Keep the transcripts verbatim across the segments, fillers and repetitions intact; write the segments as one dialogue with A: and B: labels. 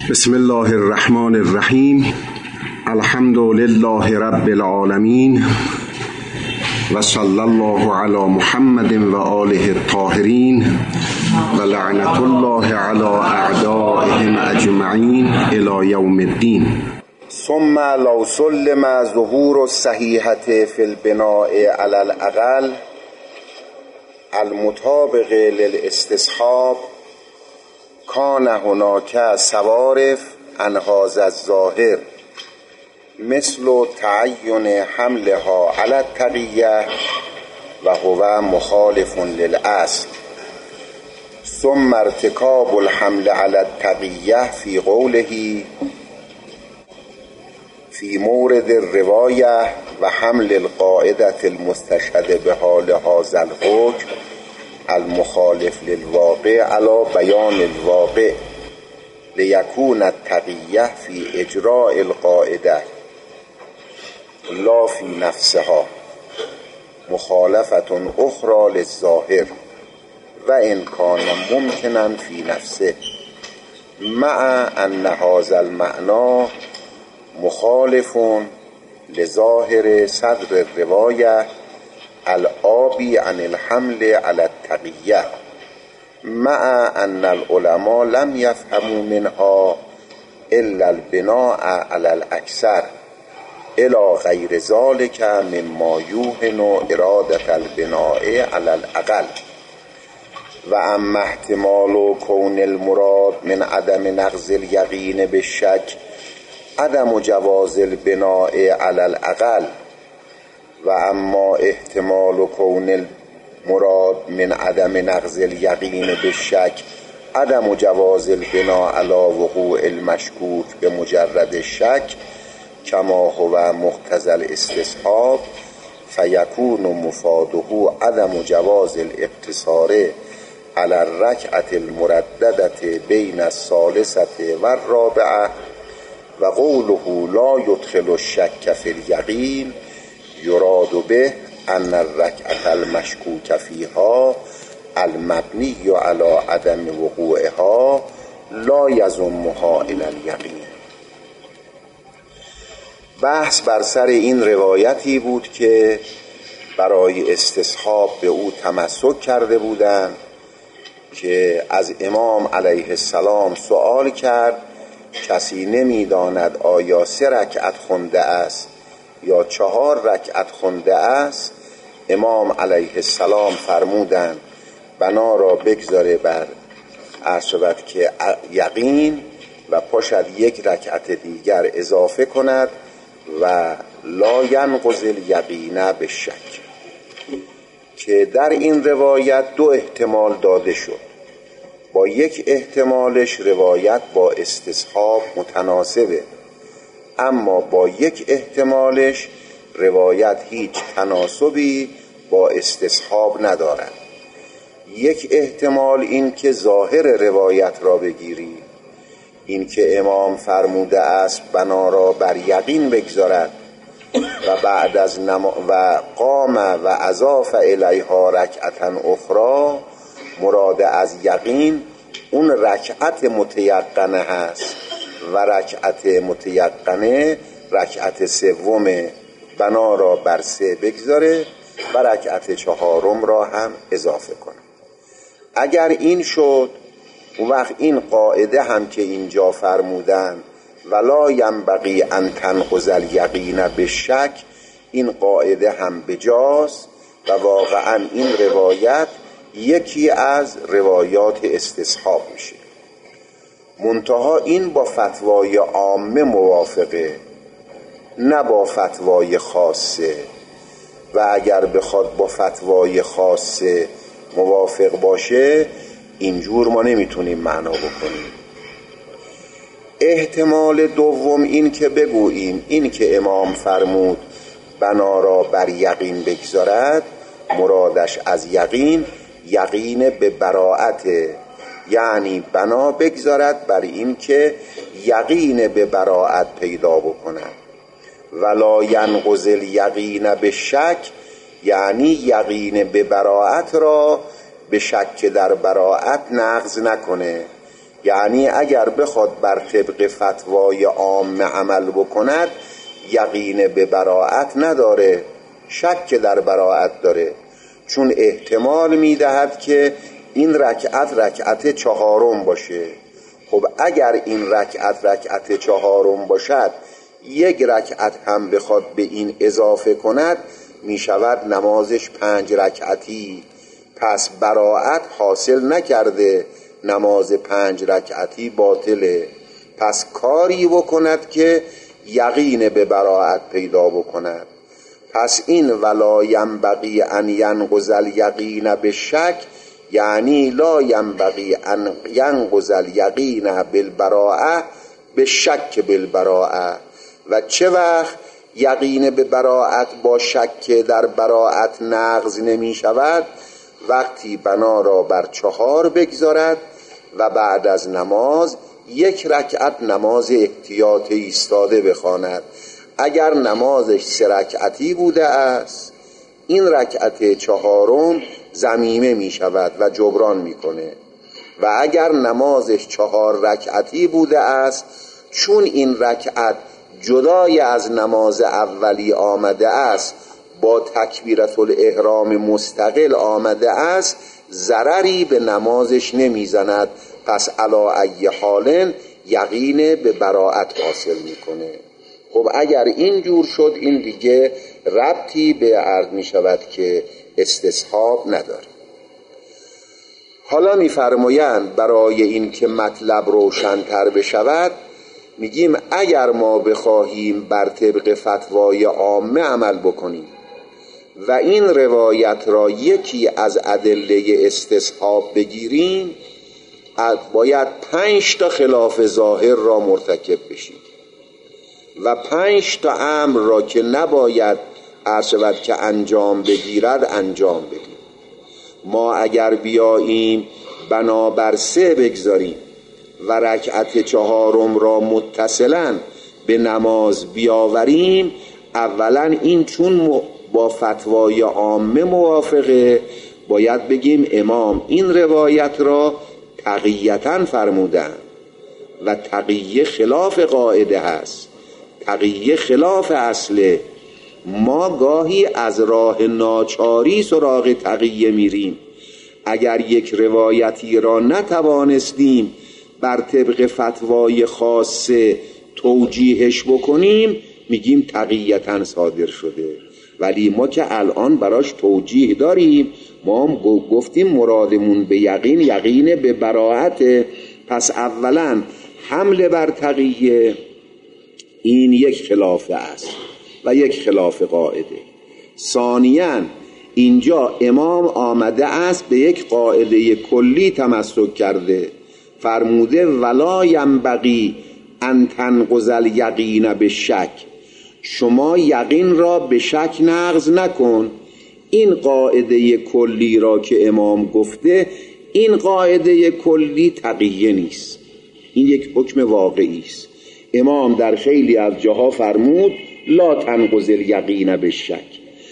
A: بسم الله الرحمن الرحیم. الحمد لله رب العالمین و صلی الله علی محمد و آله الطاهرین و لعنت الله علی اعدائهم اجمعین الی یوم الدین.
B: ثم لو سلم ظهور الصحیحة فی البناء علی الاقل المطابق للاستصحاب کان هناک صوارف عن هذا الظاهر مثل تعین حملها علی التقیة و هو مخالف للاصل، ثم ارتکاب الحمل علی التقیة فی قوله فی مورد الرواية و حمل القاعدة المستشهد بها لهذا الحكم المخالف للواقع على بیان الواقع لیکون التقیة فی اجراء القاعدة لا فی نفسها مخالفة اخرى للظاهر و ان کان ممکنا فی نفسه مع ان هذا المعنى مخالف لظاهر صدر الرواية الآبی عن الحمل على التقیة مع ان العلماء لم يفهموا منها الا البناء على الاکثر الى غیر ذلك مما یوهن اراده البناء على الاقل. و اما احتمال کون المراد من عدم نقض الیقین بالشک عدم جواز البناء علی الاقل و اما احتمال کون المراد من عدم نقض الیقین بالشک عدم جواز البناء علی وقوع المشکوک به مجرد شک کما هو مقتضی الاستصحاب فیکون مفاده عدم جواز الاقتصار علی الرکعة المرددة بین الثالثة و الرابعة و قوله لا يدخل الشک فی الیقین یراد به ان الرکعة المشکوک فیها المبنی علی عدم وقوعها لا یضمها الی الیقین. بحث بر سر این روایتی بود که برای استصحاب به او تمسک کرده بودند که از امام علیه السلام سؤال کرد کسی نمیداند آیا سه رکعت خونده است یا چهار رکعت خونده است. امام علیه السلام فرمودند بنا را بگذاره بر عرشبت که یقین و پاشد یک رکعت دیگر اضافه کند و لا ینقض الیقین بالشک، که در این روایت دو احتمال داده شد. با یک احتمالش روایت با استصحاب متناسبه، اما با یک احتمالش روایت هیچ تناسبی با استصحاب ندارد. یک احتمال این که ظاهر روایت را بگیری، این که امام فرموده است بنا را بر یقین بگذارد و بعد از نما و قام و اضاف الیها رکعتا اخرى، مراد از یقین اون رکعت متیقنه هست و رکعت متیقنه رکعت سوم، بنا را بر سه بگذاره و رکعت چهارم را هم اضافه کنه. اگر این شد اون وقت این قاعده هم که اینجا فرمودن ولا ینبغی ان تنقض الیقین بالشک، این قاعده هم بجاست و واقعا این روایت یکی از روایات استصحاب میشه. منتها این با فتوای عامه موافقه، نه با فتوای خاصه، و اگر بخواد با فتوای خاصه موافق باشه اینجور ما نمیتونیم معنا بکنیم. احتمال دوم این که بگوییم این که امام فرمود بنا را بر یقین بگذارد، مرادش از یقین یقین به براءت، یعنی بنا بگذارد بر این که یقین به براءت پیدا بکند. ولا ینقض الیقین بالشک، یعنی یقین به براءت را به شک در براءت نقض نکنه، یعنی اگر بخواد بر طبق فتوای عام عمل بکند یقین به براءت نداره، شک در براءت داره، چون احتمال میدهد که این رکعت رکعت چهارم باشه. خب اگر این رکعت رکعت چهارم باشد یک رکعت هم بخواد به این اضافه کند می شود نمازش پنج رکعتی، پس براءت حاصل نکرده، نماز پنج رکعتی باطله. پس کاری بکند که یقین به براءت پیدا بکند. پس این ولا ینبغی ان ینقض الیقین بالشک، یعنی لا ینبغی ان ینقض الیقین بالبراءه بالشک بالبراءه. و چه وقت یقین به براءت با شک در براءت نقض نمی شود؟ وقتی بنا را بر چهار بگذارد و بعد از نماز یک رکعت نماز احتیاط ایستاده بخواند. اگر نمازش سه رکعتی بوده است این رکعت چهارم ضمیمه می شود و جبران می کنه، و اگر نمازش چهار رکعتی بوده است چون این رکعت جدای از نماز اولی آمده است، با تکبیرت الاحرام مستقل آمده است، ضرری به نمازش نمیزند. پس علی ای حال یقین به براءت حاصل میکنه. خب اگر اینجور شد این دیگه ربطی به عرض میشود که استصحاب نداره. حالا میفرمایند برای این که مطلب روشن‌تر بشود میگیم اگر ما بخواهیم بر طبق فتوای عامه عمل بکنیم و این روایت را یکی از ادله استصحاب بگیریم، باید پنج تا خلاف ظاهر را مرتکب بشیم و پنج تا امر را که نباید عرض شود که انجام بگیرد انجام بدیم. ما اگر بیاییم بنابر سه بگذاریم و رکعت چهارم را متصلاً به نماز بیاوریم، اولا این چون با فتوای عامه موافقه، باید بگیم امام این روایت را تقییتاً فرمودن و تقیه خلاف قاعده هست، تقیه خلاف اصله. ما گاهی از راه ناچاری سراغ تقیه میریم. اگر یک روایتی را نتوانستیم بر طبق فتوای خاصه توجیهش بکنیم میگیم تقییتاً صادر شده، ولی ما که الان براش توجیه داریم، ما هم گفتیم مرادمون به یقین یقین به براءت. پس اولا حمله بر تقیه این یک خلاف است و یک خلاف قاعده. ثانیاً اینجا امام آمده است به یک قاعده کلی تمسک کرده، فرموده ولا ینبغی ان تنقض الیقین بالشک، شما یقین را به شک نقض نکن. این قاعده کلی را که امام گفته، این قاعده کلی تقیه نیست، این یک حکم واقعی است. امام در خیلی از جاها فرمود لا تنقض الیقین بالشک،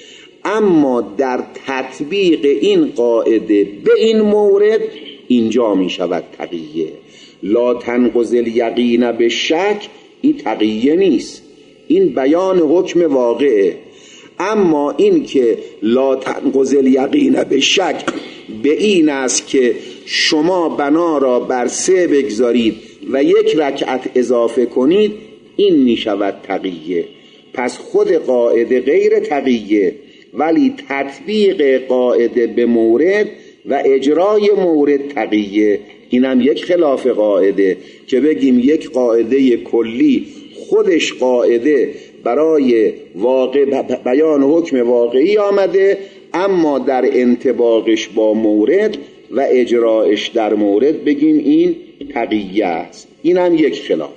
B: اما در تطبیق این قاعده به این مورد اینجا می شود تقیه. لا تنقض الیقین بالشک این تقیه نیست، این بیان حکم واقعه. اما این که لا تنقض الیقین بالشک به این است که شما بنا را بر سه بگذارید و یک رکعت اضافه کنید، این می شود تقیه. پس خود قاعده غیر تقیه، ولی تطبیق قاعده به مورد و اجرای مورد تقیه. اینم یک خلاف قاعده که بگیم یک قاعده کلی خودش قاعده برای واقع بیان حکم واقعی آمده، اما در انطباقش با مورد و اجرایش در مورد بگیم این تقیه است. اینم یک خلاف.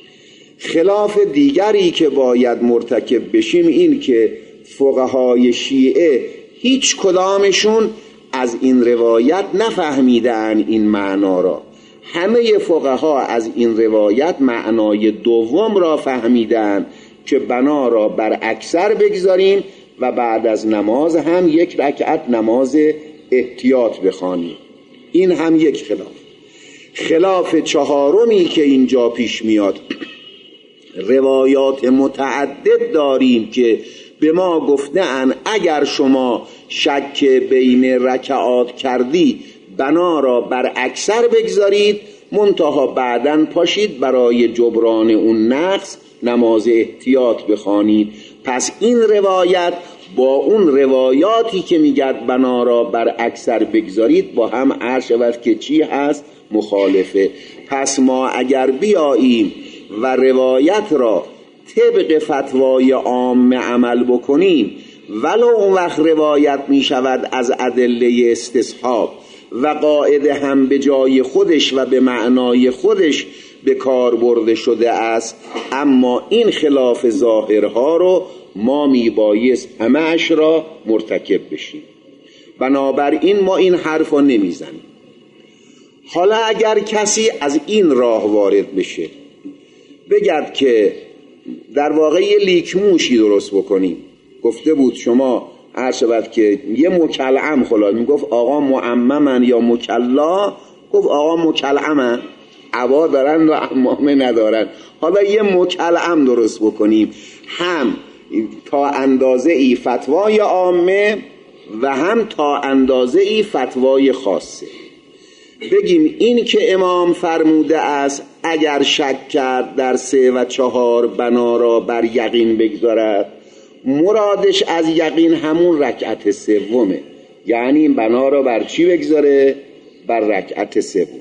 B: خلاف دیگری که باید مرتکب بشیم این که فقهای شیعه هیچ کدامشون از این روایت نفهمیدن این معنا را. همه فقها از این روایت معنای دوم را فهمیدن که بنا را بر اکثر بگذاریم و بعد از نماز هم یک رکعت نماز احتیاط بخوانیم. این هم یک خلاف. خلاف چهارمی که اینجا پیش میاد، روایات متعدد داریم که به ما گفتن اگر شما شک بین رکعات کردی بنا را بر اکثر بگذارید، منتها بعداً پاشید برای جبران اون نقص نماز احتیاط بخوانید. پس این روایت با اون روایاتی که میگد بنا را بر اکثر بگذارید با هم عرض شود که چی هست؟ مخالفه. پس ما اگر بیاییم و روایت را طبق فتوای عام عمل بکنیم، ولو اون وقت روایت می شود از ادله استصحاب و قاعده هم به جای خودش و به معنای خودش به کار برده شده است، اما این خلاف ظاهرها رو ما می بایست همه‌اش را مرتکب بشیم. بنابراین ما این حرف رو نمی زنیم. حالا اگر کسی از این راه وارد بشه بگد که در واقع یه لیکموشی درست بکنیم، گفته بود شما هر شود که یه مکلعم خلاص میگفت آقا معممن یا مکلا، گفت آقا مکلعمن، عوا دارن و عمامه ندارن، حالا یه مکلعم درست بکنیم، هم تا اندازه ای فتوای عامه و هم تا اندازه ای فتوای خاصه. بگیم این که امام فرموده است اگر شک کرد در سه و چهار بنا را بر یقین بگذارد، مرادش از یقین همون رکعت سومه، یعنی بنا را بر چی بگذاره؟ بر رکعت سوم.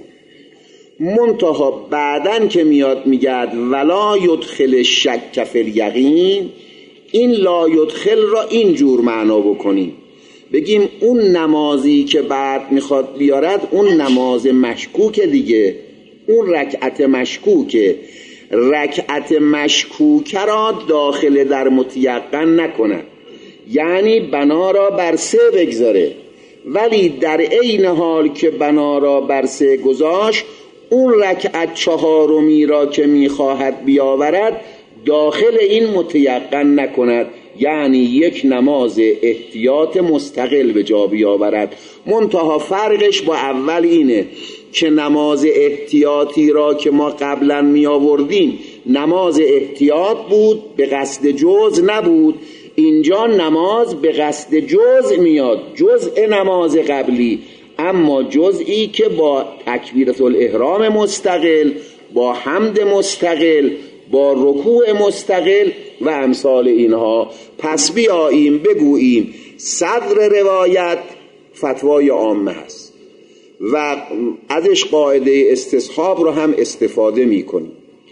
B: منتها بعدن که میاد میگد ولا یدخل شک فی الیقین، این لا یدخل را اینجور معنا بکنیم، بگیم اون نمازی که بعد میخواد بیارد اون نماز مشکوک دیگه، اون رکعت مشکوکه، رکعت مشکوک را داخل در متیقن نکند، یعنی بنا را بر سه بگذاره، ولی در عین حال که بنا را بر سه گذاشت اون رکعت چهارمی را که میخواهد بیاورد داخل این متیقن نکند، یعنی یک نماز احتیاط مستقل به جا بیاورد. منتها فرقش با اول اینه که نماز احتیاطی را که ما قبلا می آوردیم نماز احتیاط بود، به قصد جزء نبود. اینجا نماز به قصد جزء میاد، جزء نماز قبلی، اما جزئی که با تکبیرة الاحرام مستقل، با حمد مستقل، با رکوع مستقل و امثال اینها. پس بیاییم بگوییم صدر روایت فتوای عامه هست و ازش قاعده استصحاب رو هم استفاده می کنیم،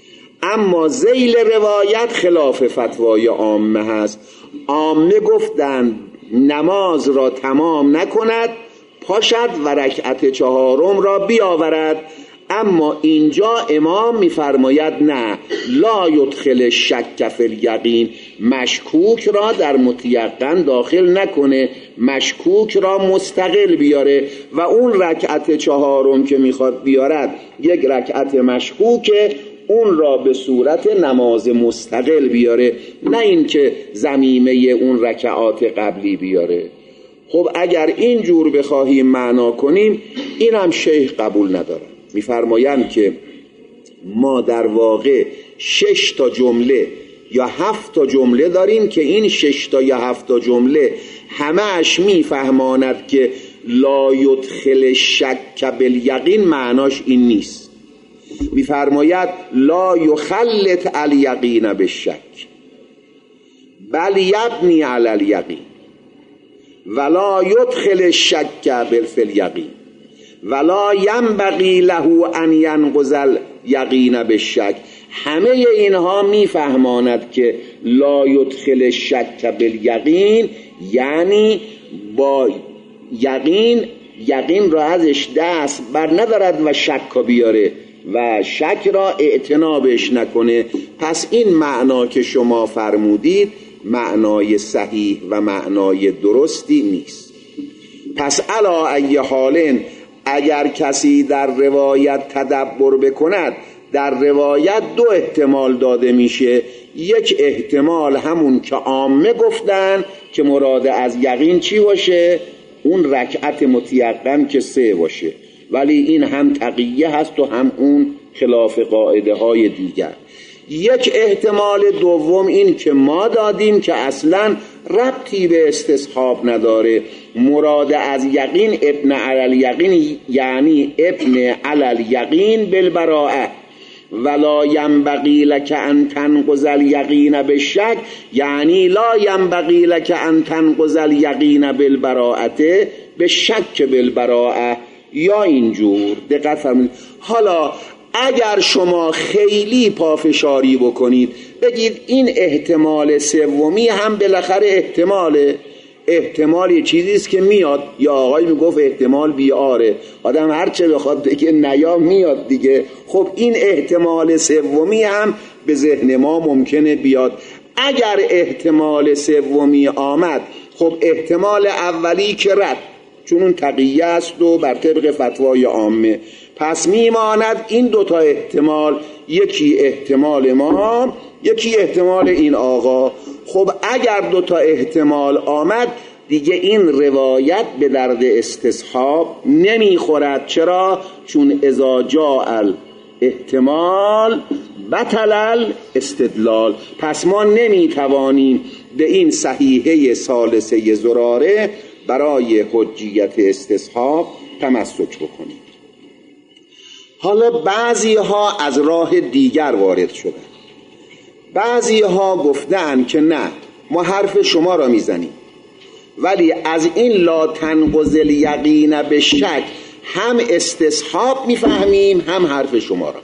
B: اما ذیل روایت خلاف فتوای عامه هست. عامه گفتند نماز را تمام نکند، پاشد و رکعت چهارم را بیاورد، اما اینجا امام میفرماید نه، لا یدخل شک فی الیقین، مشکوک را در متیقن داخل نکنه، مشکوک را مستقل بیاره و اون رکعت چهارم که میخواد بیارد یک رکعت مشکوکه، اون را به صورت نماز مستقل بیاره، نه این که ضمیمه اون رکعات قبلی بیاره. خب اگر این جور بخواهیم معنا کنیم این هم شیخ قبول نداره. میفرمایند که ما در واقع شش تا جمله یا هفت تا جمله داریم که این شش تا یا هفت تا جمله همه‌اش میفهماند که لا یدخل شک بالیقین معناش این نیست. میفرماید لا یخلط الیقین بالشک بل یبنی علی الیقین ولا یدخل الشک فی الیقین ولا ینبغی له ان ینقض الیقین بالشک. همه اینها میفهماند که لا یدخل الشک بالیقین یعنی با یقین، یقین را ازش دست بر ندارد و شک بیاره و شک را اعتنابش نکنه. پس این معنا که شما فرمودید معنای صحیح و معنای درستی نیست. پس علا ای حال اگر کسی در روایت تدبر بکند، در روایت دو احتمال داده میشه. یک احتمال همون که عامه گفتن که مراد از یقین چی باشه؟ اون رکعت متیقن که سه باشه.
C: ولی این هم تقیه هست و هم اون خلاف قاعده های دیگر. یک احتمال دوم این که ما دادیم که اصلا ربطی به استصحاب نداره. مراد از یقین ابن علی یقین یعنی ابن علی یقین بالبراءه، ولا ینبغی لک ان تنقض الیقین بالشک یعنی لا ینبغی لک ان تنقض الیقین بالبراءه بالشک بالبراءه. یا اینجور دقت فرمایید. حالا اگر شما خیلی پافشاری بکنید بگید این احتمال سومی هم بالاخره احتماله، احتمال یه چیزیست که میاد. یا آقای میگفت احتمال بیاره، آدم هر چه بخواد بگه نیا میاد دیگه. خب این احتمال سومی هم به ذهن ما ممکنه بیاد. اگر احتمال سومی آمد، خب احتمال اولی که رد، چون اون تقیه است و بر طبق فتوای عامه، پس میماند این دوتا احتمال، یکی احتمال ما، یکی احتمال این آقا. خب اگر دوتا احتمال آمد دیگه این روایت به درد استصحاب نمیخورد. چرا؟ چون اذا جاء احتمال بطل استدلال. پس ما نمیتوانیم به این صحیحه ثالثه زراره برای حجیت استصحاب تمسک بکنیم. حالا بعضی ها از راه دیگر وارد شدن. بعضی ها گفتن که نه، ما حرف شما را میزنیم، ولی از این لا تنقض الیقین به شک هم استصحاب میفهمیم هم حرف شما را.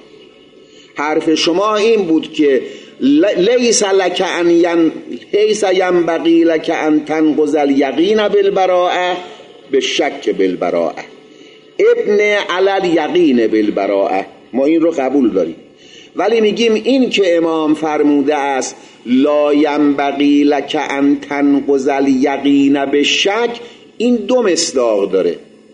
C: حرف شما این بود که لیس لک ان ین لیس ینبغی لک ان تنقض الیقین بالبراءه بالشک بالبراءه ابن علی الیقین بالبراءه. ما این رو قبول داریم، ولی میگیم این که امام فرموده است لا ینبغی لک ان تنقض الیقین بالشک، این دو مصداق داره.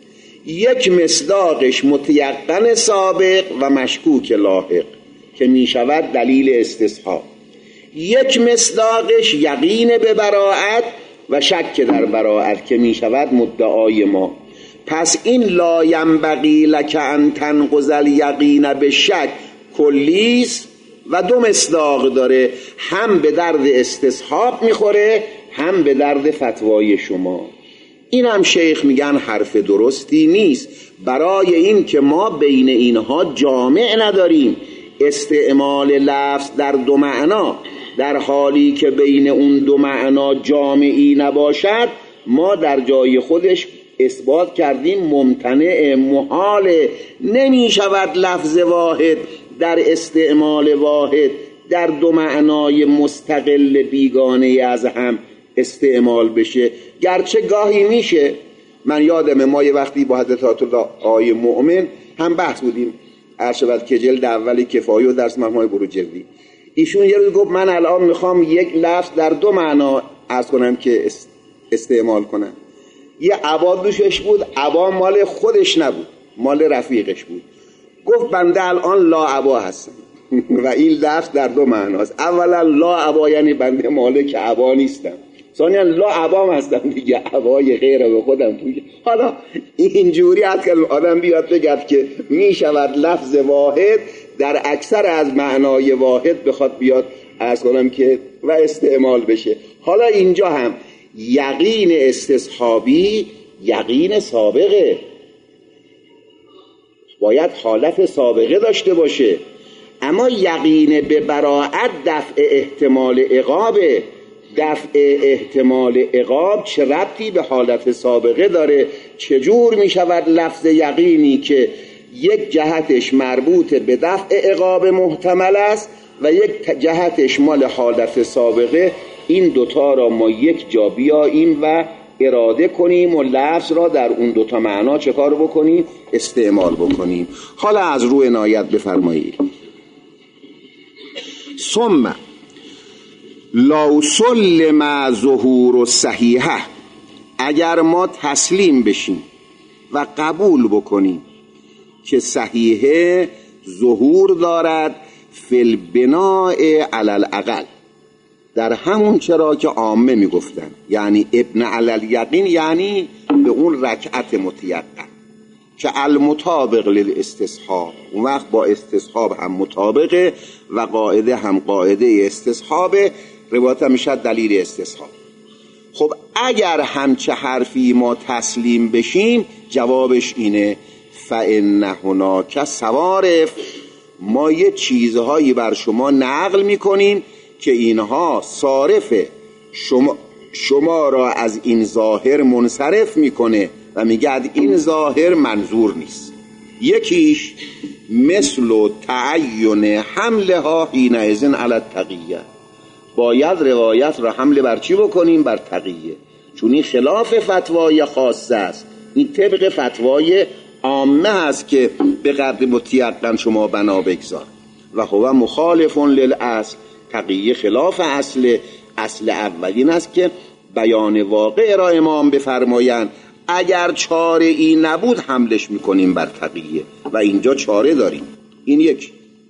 C: یک مصداقش متیقن سابق و مشکوک لاحق که میشود دلیل استصحاب. یک مصداقش یقین به براءت و شک در براءت که میشود مدعای ما. پس این لا ینبغی لک ان تنقض الیقین بالشک کلیست و دو مصداق داره، هم به درد استصحاب میخوره هم به درد فتوای شما. این هم شیخ میگن حرف درستی نیست، برای این که ما بین اینها جامع نداریم. استعمال لفظ در دو معنا در حالی که بین اون دو معنا جامعی نباشد، ما در جای خودش اثبات کردیم ممتنع محال. نمی شود لفظ واحد در استعمال واحد در دو معنای مستقل بیگانه از هم استعمال بشه، گرچه گاهی میشه. من یادمه ما یه وقتی با حضرت آیت الله آقای مؤمن هم بحث بودیم، ارشبت که جلد اولی کفایه و درس مرحوم بروجردی، ایشون یه روز گفت من الان میخوام یک لفظ در دو معنا عرض کنم که استعمال کنم. یه عبا دوشش بود، عبا مال خودش نبود، مال رفیقش بود. گفت بنده الان لا عبا هستم و این لفظ در دو معناست. اولا لا عبا یعنی بنده مالک عبا نیستم، ثانیا لا عبا هستم دیگه، عبای غیر به خودم پوشه. حالا اینجوری هست که آدم بیاد بگد که می شود لفظ واحد در اکثر از معنای واحد بخواد بیاد عرض کنم که و استعمال بشه. حالا اینجا هم یقین استصحابی یقین سابقه، باید حالت سابقه داشته باشه، اما یقین به براءت دفع احتمال عقابه. دفع احتمال عقاب چه ربطی به حالت سابقه داره؟ چجور می شود لفظ یقینی که یک جهتش مربوط به دفع عقاب محتمل است و یک جهتش مال حالت سابقه، این دوتا را ما یک جا بیاییم و اراده کنیم و لفظ را در اون دوتا معنا چه کار بکنیم؟ استعمال بکنیم. حالا از روی عنایت بفرمایید. ثم لو سلم ظهور الصحیحه، اگر ما تسلیم بشیم و قبول بکنیم که صحیحه ظهور دارد فی البناء علی الاقل، در همون چرا که عامه میگفتن، یعنی ابن علی الیقین یعنی به اون رکعت متیقن، که المطابق للاستصحاب، اون وقت با استصحاب هم مطابقه و قاعده هم قاعده استصحابه، روایت میشه دلیل استصحاب. خب اگر همچه حرفی ما تسلیم بشیم، جوابش اینه فإن هناک صوارف، ما یه چیزهایی بر شما نقل میکنیم که اینها صارف شما, شما را از این ظاهر منصرف میکنه و میگه این ظاهر منظور نیست. یکیش مثل و تعین حملها حینئذ علی التقیه، باید روایت را حمله بر چی بکنیم؟ بر تقیه، چون این خلاف فتوای خاصه است، این طبق فتوای عامه است که به قدر متیقن شما بنا بگذار و هو مخالف للاصل. تقیه خلاف اصل اصل اولین است که بیان واقع را امام بفرمایند، اگر چاره ای نبود حملش میکنیم بر تقیه و اینجا چاره داریم. این یک.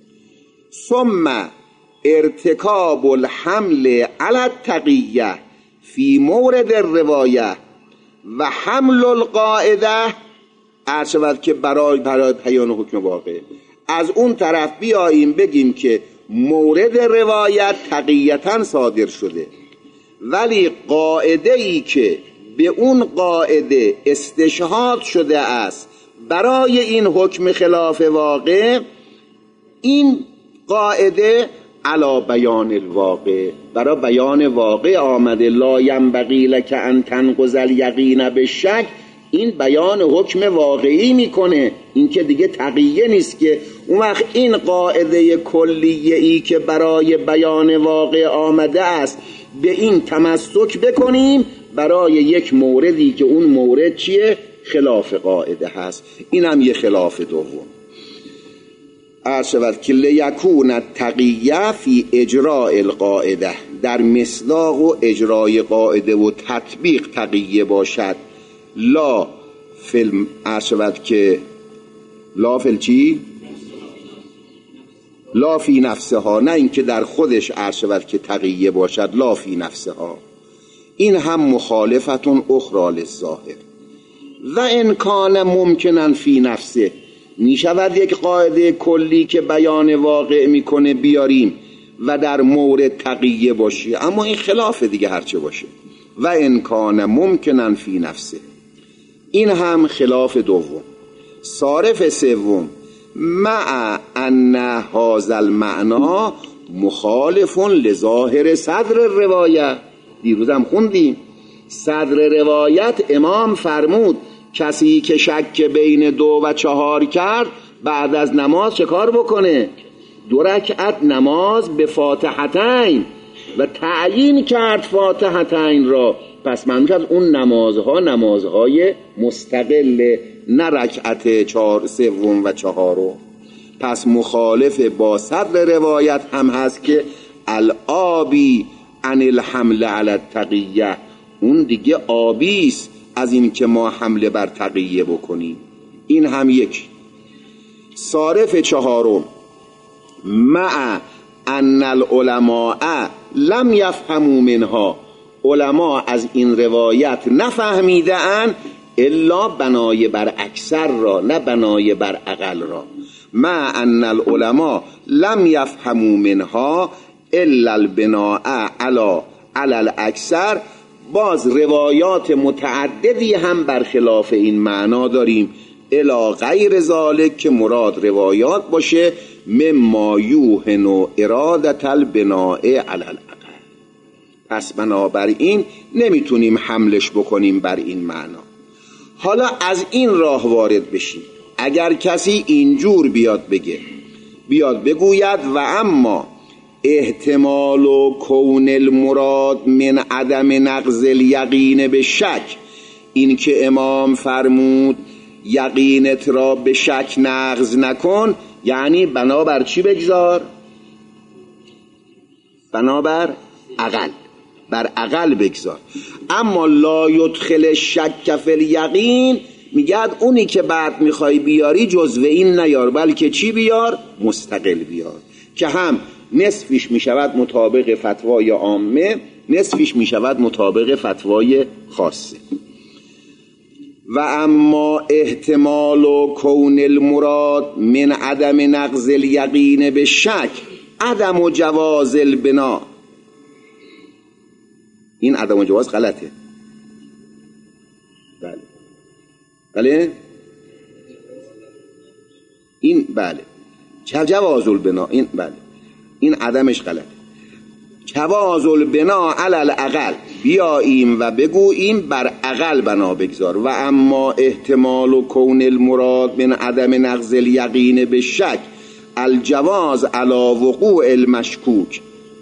C: ثم ارتکاب الحمل علی التقیه فی مورد الروایه و حمل القاعده، عرض شود که برای برای بیان حکم واقع. از اون طرف بیاییم بگیم که مورد روایت تقییتاً صادر شده، ولی قاعده ای که به اون قاعده استشهاد شده است برای این حکم خلاف واقع، این قاعده علا بیان الواقع، برای بیان واقع آمده. لا ینبغی لک ان تنقض الیقین بالشک، این بیان حکم واقعی میکنه، این که دیگه تقیه نیست که. اون وقت این قاعده کلیه ای که برای بیان واقع آمده است به این تمسک بکنیم برای یک موردی که اون مورد چیه؟ خلاف قاعده هست. این هم یه خلاف دوم. عرض شود که لیکون التقیه فی اجراء القاعده، در مصداق و اجرای قاعده و تطبیق تقیه باشد. لا فیلم عرض شود که لا فیل چی؟ لا فی نفسه ها، نه اینکه در خودش عرض شود که تقیه باشد، لا فی نفسه ها. این هم مخالفتون اخرى للظاهر. و ان کان ممکنن فی نفسه، می شود یک قاعده کلی که بیان واقع میکنه بیاریم و در مورد تقیه باشه، اما این خلاف دیگه هرچه باشه. و ان کان ممکنن فی نفسه، این هم خلاف دوم. صارف سوم مع ان هذا المعنى مخالف لظاهر صدر روایت. دیروز هم خوندیم صدر روایت امام فرمود کسی که شک بین دو و چهار کرد بعد از نماز چه کار بکنه؟ دو رکعت نماز به فاتحتین، و تعیین کرد فاتحتین را. پس من از اون نمازها نمازهای مستقل، نه رکعت چهار سوم و چهارم. پس مخالف با صدر روایت هم هست که الآبی عن الحمل علی التقیه، اون دیگه آبیست از این که ما حمله بر تقیه بکنیم. این هم یک. صارف چهارم مع ان العلماء لم یفهموا منها، علما از این روایت نفهمیده اند الا بنای بر اکثر را، نه بنای بر اقل را. مع ان العلماء لم یفهموا منها الا البناء علی علی الاکثر. باز روایات متعددی هم برخلاف این معنا داریم، الی غیر ذالک، که مراد روایات باشه مما یوهن ارادت البناء علی الاقل. پس بنابراین نمیتونیم حملش بکنیم بر این معنا. حالا از این راه وارد بشیم. اگر کسی اینجور بیاد بگه، بیاد بگوید و اما احتمال و کون المراد من عدم نقض الیقین به شک، این که امام فرمود یقینت را به شک نقض نکن، یعنی بنابر چی بگذار؟ بنابر اقل، بر اقل بگذار. اما لا یدخل شک فی الیقین، میگه اونی که بعد میخوای بیاری جزو این نیار، بلکه چی بیار؟ مستقل بیار، که هم نصفش میشود مطابق فتوای عامه، نصفش میشود مطابق فتوای خاصه. و اما احتمال و کون المراد من عدم نقض الیقین به شک عدم و جواز البنا. این عدم و جواز غلطه. بله بله این بله جواز البنا، این بله این عدمش غلطه. جواز البنا علی الاقل، بیاییم و بگوییم بر اقل بنا بگذار. و اما احتمال و کون المراد من عدم نقض الیقین به شک الجواز علی وقوع المشکوک.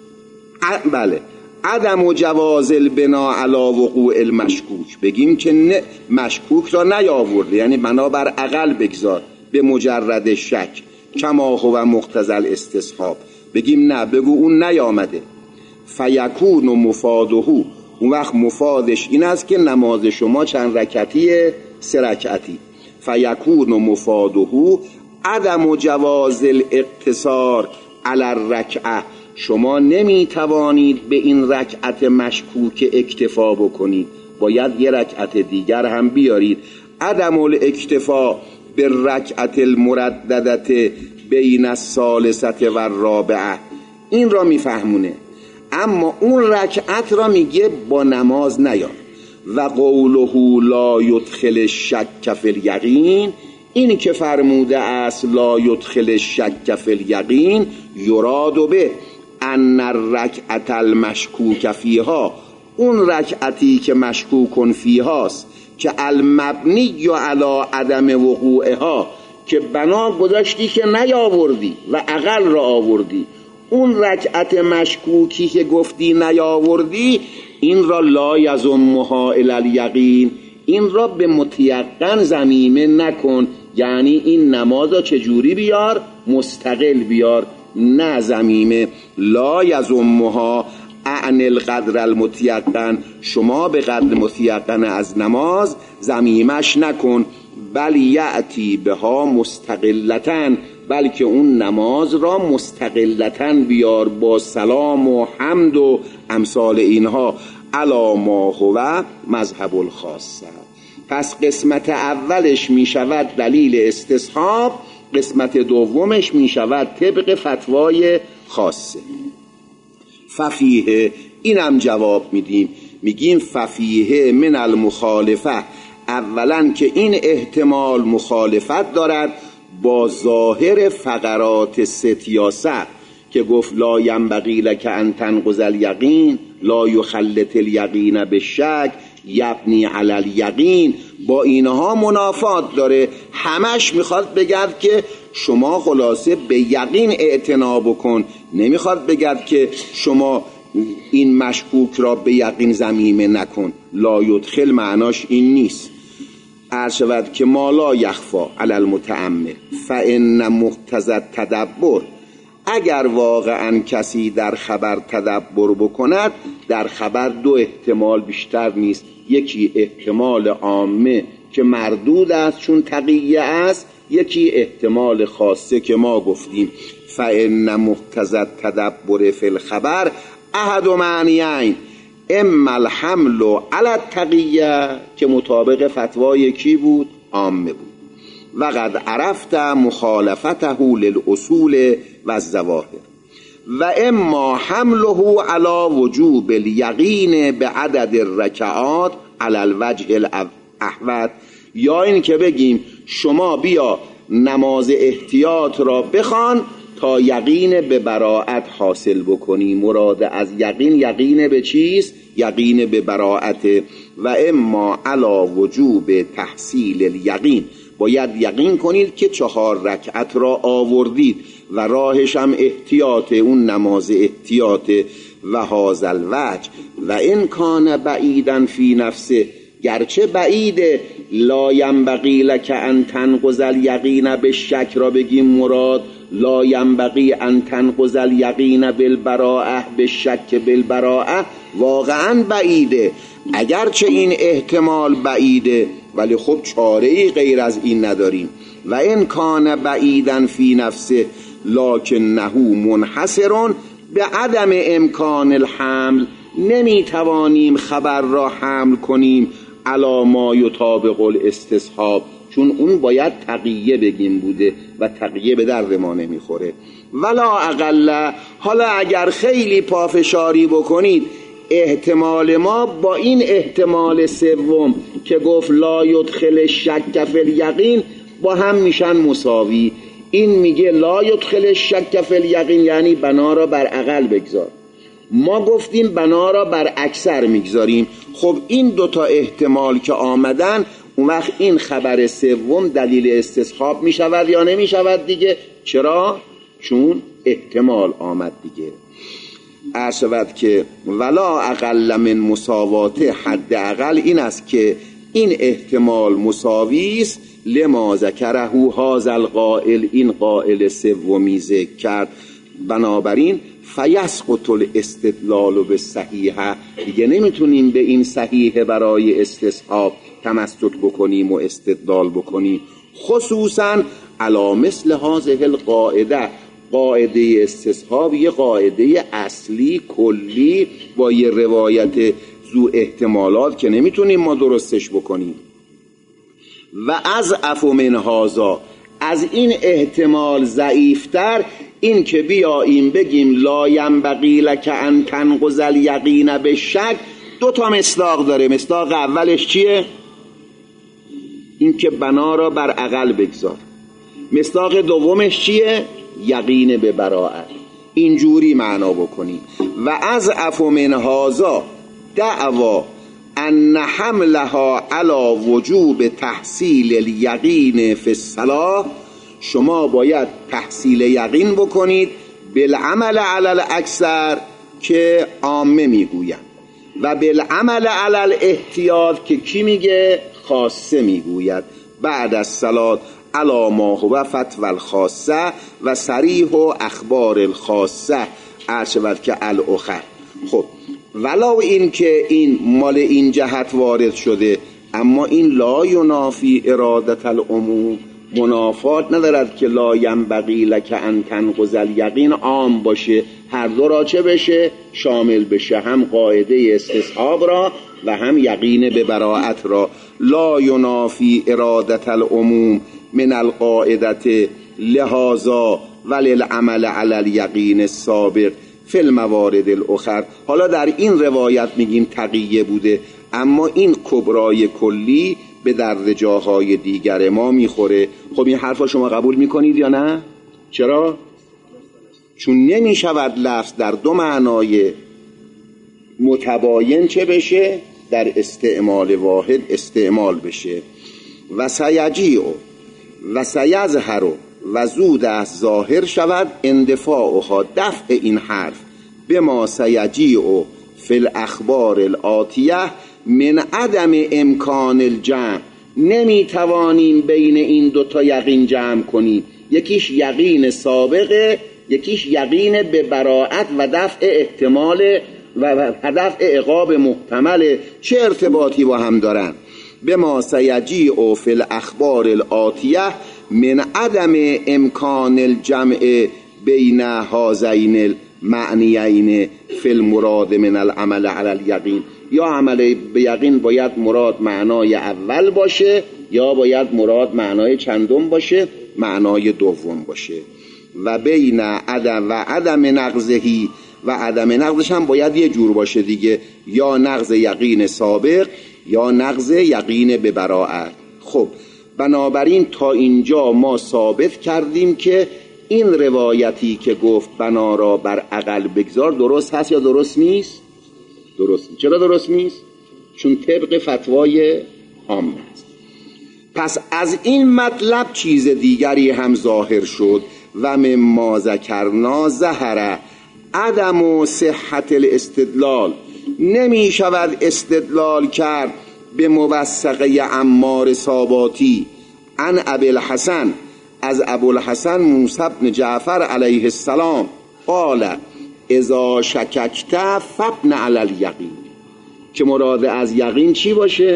C: بله عدم و جواز البنا علی وقوع المشکوک، بگیم که نه مشکوک را نیاورده، یعنی بنا بر اقل بگذار به مجرد شک کما هو مقتضی الاستصحاب. بگیم نه، بگو اون نیامده. فیکون و مفاده، اون وقت مفادش این است که نماز شما چند رکعتیه؟ سه رکعتی. فیکون و مفاده عدم و جواز الاقتصار علی الرکعه، شما نمی توانید به این رکعت مشکوک اکتفا بکنید، باید یه رکعت دیگر هم بیارید. عدم الاکتفا به رکعت المرددت بین الثالثه و الرابعه، این را میفهمونه. اما اون رکعت را میگه با نماز نیار. و قوله لا یدخل الشک فی الیقین، این که فرموده است لا یدخل الشک فی الیقین یراد به ان الرکعت المشکوک فیها، اون رکعتی که مشکوکن فیهاست که المبنی علی عدم وقوعها، که بنا گذاشتی که نیاوردی و اقل را آوردی، اون رکعت مشکوکی که گفتی نیاوردی این را لا یضمها الی الیقین، این را به متیقن ضمیمه نکن. یعنی این نماز را چجوری بیار؟ مستقل بیار، نه ضمیمه. لا یضمها عن القدر المتیقن، شما به قدر متیقن از نماز ضمیمش نکن. بل یأتی بها مستقلتن، بلکه اون نماز را مستقلتن بیار با سلام و حمد و امثال اینها. علی ما هو مذهب الخاصه. پس قسمت اولش می شود دلیل استصحاب، قسمت دومش می شود طبق فتوای خاصه. ففیه، اینم جواب میدیم، میگیم ففیه من المخالفه، اولا که این احتمال مخالفت دارد با ظاهر فقرات ست یا سه که گفت لا ینبغی لک ان تنقض الیقین لا یخلط الیقین بالشک یبنی علی الیقین، با اینها منافات داره. همش میخواد بگرد که شما خلاصه به یقین اعتنا بکن، نمیخواد بگرد که شما این مشکوک را به یقین ضمیمه نکن. لا یدخل معناش این نیست. عرض شود که ما لا یخفا علی المتأمل فإن مقتضی التدبر، اگر واقعا کسی در خبر تدبر بکند، در خبر دو احتمال بیشتر نیست. یکی احتمال عامه که مردود است چون تقیه است، یکی احتمال خاصه که ما گفتیم فإن مقتضی التدبر فی الخبر احد معنیین، اما الحمل علی التقیه که مطابق فتوای کی بود؟ عامه بود. و قد عرفت مخالفته للاصول و الظواهر. و اما حمله علی وجوب الیقین به عدد الرکعات علی الوجه الاحوط، یا این که بگیم شما بیا نماز احتیاط را بخوان تا یقین به براءت حاصل بکنی. مراد از یقین یقین به چیست؟ یقین به براءت. و اما علی وجوب تحصیل الیقین، باید یقین کنید که چهار رکعت را آوردید و راهش هم احتیاط، اون نماز احتیاط. و هذا الوجه و ان کان بعیدا فی نفسه، گرچه بعیده لا ینبغی لک ان تنقض الیقین بالشک را بگیم مراد لا ینبغی ان تنقض الیقین بالبراءه بالشک بالبراءه، واقعا بعیده. اگرچه این احتمال بعیده ولی خب چاره ای غیر از این نداریم. و ان کان بعیدا فی نفسه لکنه منحصر به عدم امکان الحمل، نمی توانیم خبر را حمل کنیم علی ما یطابق الاستصحاب، چون اون باید تقیه بگیم بوده و تقیه به درد ما نمیخوره. ولا اقل، حالا اگر خیلی پافشاری بکنید احتمال ما با این احتمال سوم که گفت لا یدخل الشک فی الیقین با هم میشن مساوی. این میگه لا یدخل الشک فی الیقین یعنی بنا را بر اقل بگذار، ما گفتیم بنا را بر اکثر میگذاریم. خب این دوتا احتمال که آمدن، اون وقت این خبر سوم دلیل استصحاب میشود یا نمیشود دیگه؟ چرا؟ چون احتمال آمد دیگه. عرض شود که ولا اقل من مساوات، حد اقل این است که این احتمال مساوی است لما ذکره هذا القائل، این قائل سومی ذکر کرد. بنابراین فیسقط الاستدلال بالصحیح، دیگه نمیتونیم به این صحیح برای استصحاب تمسک بکنیم و استدلال بکنیم. خصوصا علی مثل هذه القاعده، قاعده استصحاب یه قاعده اصلی کلی با یه روایت ذو احتمالات که نمیتونیم ما درستش بکنیم. و از عفو من هذا، از این احتمال ضعیفتر این که بیاییم بگیم لا ینبغی لک ان تنقض الیقین بالشک، دو تا مصداق داره. مصداق اولش چیه؟ این که بنا را بر اقل بگذار. مصداق دومش چیه؟ یقین به براءت. اینجوری معنا بکنی. و از عفو من هذا دعوا ان حملها علی وجوب تحصیل الیقین فی الصلاة، شما باید تحصیل یقین بکنید بالعمل علی الاکثر که عامه میگوین، و بالعمل علی الاحتیاط که کی میگه؟ خاصه میگوید. بعد از صلات علی ما هو فتوی الخاصه و صریح و اخبار الخاصه، عرشبت که الاخر. خب ولو این که این مال این جهت وارد شده، اما این لا ینافی ارادت العموم، منافات ندارد که لا ینبغی لک ان تنقض الیقین عام باشه، هر دو را چه بشه؟ شامل بشه، هم قاعده استصحاب را و هم یقین به براءت را. لا ینافی ارادت العموم من القاعدت لهذا وللعمل علی الیقین السابق فی الموارد الاخر. حالا در این روایت میگیم تقیه بوده، اما این کبرای کلی به درد جاهای دیگر ما میخوره. خب این حرفا شما قبول میکنید یا نه؟ چرا؟ چون نمیشود لفظ در دو معنای متباین چه بشه؟ در استعمال واحد استعمال بشه. و سیجیع و سیظهر و زود از ظاهر شود اندفاعها، دفع این حرف به ما سیجیع فی الاخبار الآتیه من عدم امکان الجمع، نمیتوانیم بین این دوتا یقین جمع کنیم. یکیش یقین سابقه، یکیش یقین به براءت و دفع احتمال و دفع عقاب محتمل. چه ارتباطی با هم دارن؟ به ما سیجیع فی الاخبار الآتیه من عدم امکان الجمع بین هذین المعنیین فی المراد من العمل علی الیقین. یا عمل به یقین باید مراد معنای اول باشه، یا باید مراد معنای چندم باشه؟ معنای دوم باشه. و بین عدم و عدم نقضهی، و عدم نقضش هم باید یه جور باشه دیگه، یا نقض یقین سابق یا نقض یقین به براءت. خب بنابراین تا اینجا ما ثابت کردیم که این روایتی که گفت بنا را بر اقل بگذار درست هست یا درست نیست؟ درست نیست. چرا درست نیست؟ چون طبق فتوای عام است. پس از این مطلب چیز دیگری هم ظاهر شد. و مما ذکرنا ظهر عدم صحت الاستدلال، نمی شود استدلال کرد به موثقه عمار ساباتی عن ابی الحسن، از ابو الحسن موسی بن جعفر علیه السلام قال اذا شککت فابن علی الیقین، که مراد از یقین چی باشه؟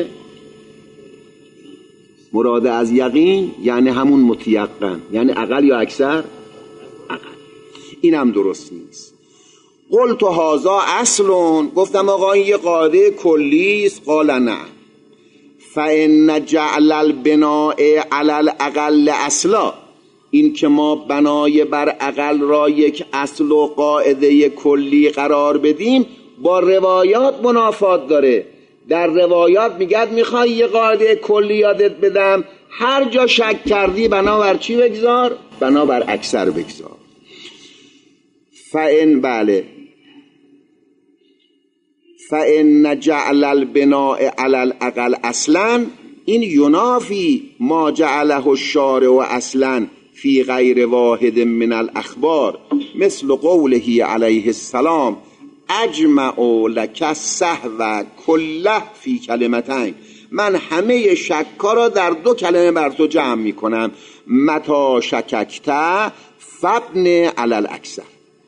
C: مراد از یقین یعنی همون متیقن، یعنی اقل یا اکثر؟ اقل. این هم درست نیست. قلت هذا اصل، گفتم آقا این یه قاعده کلی است. قال نه فإن جعل البناء علی الاقل اصلا، این که ما بنای بر اقل را یک اصل و قاعده کلی قرار بدیم با روایات منافات داره. در روایات میگد میخوای یه قاعده کلی یادت بدم، هر جا شک کردی بنابر چی بگذار؟ بنابر اکثر بگذار. فإن بله فإن جعل البناء علی الاقل اصلا، این ینافی ما جعله الشارع اصلا فی غیر واحد من الاخبار، مثل قوله علیه السلام اجمع لک السهو کله فی کلمتین، من همه شکا را در دو کلمه بر تو جمع می کنم، متا شککت فبن علی الاکثر.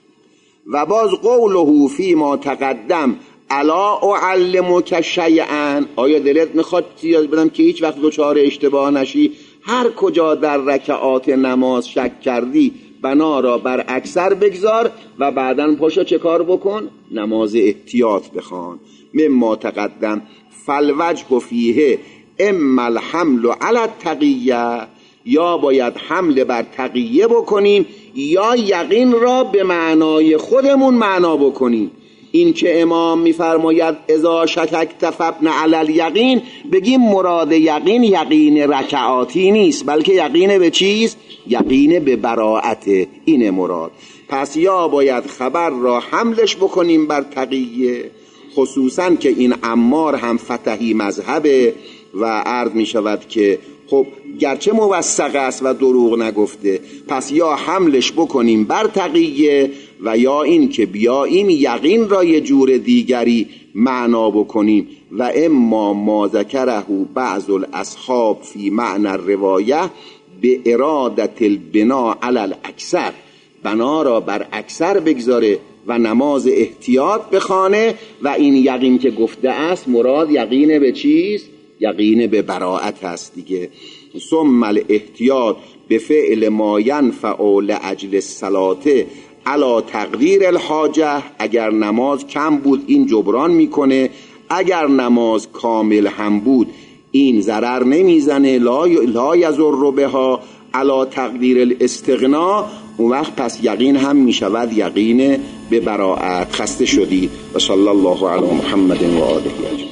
C: و باز قوله فی ما تقدم الا اعلمک شیئا، آیا دلت میخواد یاد بدم که هیچ وقت دچار اشتباه نشی؟ هر کجا در رکعات نماز شک کردی بنا را بر اکثر بگذار و بعداً پاشو چه کار بکن؟ نماز احتیاط بخوان. مما تقدم فالوجه فیه اما الحمل علی التقیه، یا باید حمل بر تقیه بکنیم یا یقین را به معنای خودمون معنا بکنیم. این که امام میفرماید اذا شککت فابن علی الیقین، بگیم مراد یقین یقین رکعاتی نیست، بلکه یقین به چیست؟ یقین به براءت، این مراد. پس یا باید خبر را حملش بکنیم بر تقیه، خصوصا که این عمار هم فتحی مذهبه و عرض می شود که خب گرچه موثق است و دروغ نگفته، پس یا حملش بکنیم بر تقیه و یا این که بیاییم یقین را یه جور دیگری معنا بکنیم. و اما ما ذکره بعض الاصحاب فی معنی الروایه به ارادت البنا علی الاکثر، بنا را بر اکثر بگذاره و نماز احتیاط بخوانه و این یقین که گفته است مراد یقین به چیست؟ یقین به براءت است دیگه. ثم الاحتیاط به فعل ما ینفع لاجل الصلاة علی تقدیر الحاجه، اگر نماز کم بود این جبران میکنه، اگر نماز کامل هم بود این ضرر نمیزنه، لا لا یضر بها علی تقدیر الاستغنا، اون وقت پس یقین هم میشود یقین به براءت. خسته شدید. و صلی الله علی محمد و آله اجمعین.